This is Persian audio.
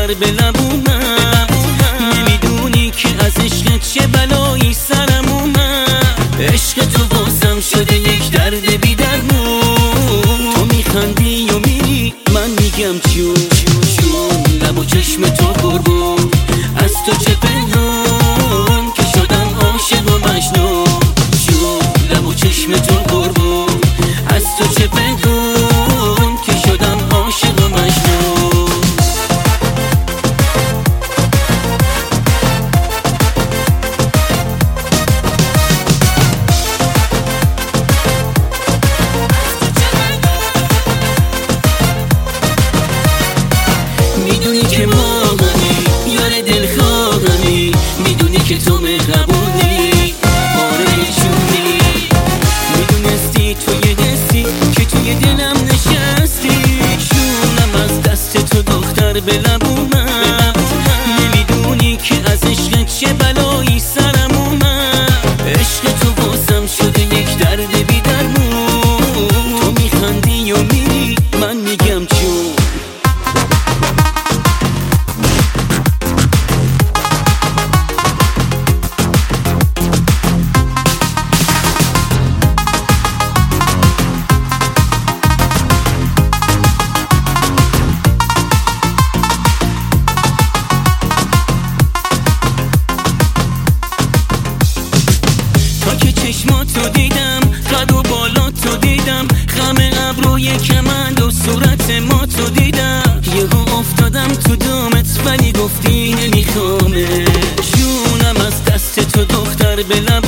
دختر به لبونم. نمیدونی که از عشقت چه بلایی سرم اومد. عشق تو بازم شده یک درد بی درمون. تو میخندی و میری من میگم چون لب و چشم تو قربون. از تو چه پنهان که شدم عاشق و مجنون. چون لب و چشم تو قربون. از تو چه پنهان که شدم عاشق و مجنون. میدونی که ما همی یار دلخواهمی. میدونی که تو مهربونی آره جونی. میدونستی توی دستی که توی دلم نشستی. جونم از دست تو دختر به لبونم. نمیدونی که از عشقت چه بلایی سرم اومد. عشق تو بازم شده یک درد بی درمون. تو میخندی و میری من میگم چون چشماتو دیدم، قد و بالاتو دیدم، خم ابروی کمند و صورت ماتو دیدم. یهو افتادم تو دامت ولی گفتی نمیخوامه. جونم از دست تو دختر به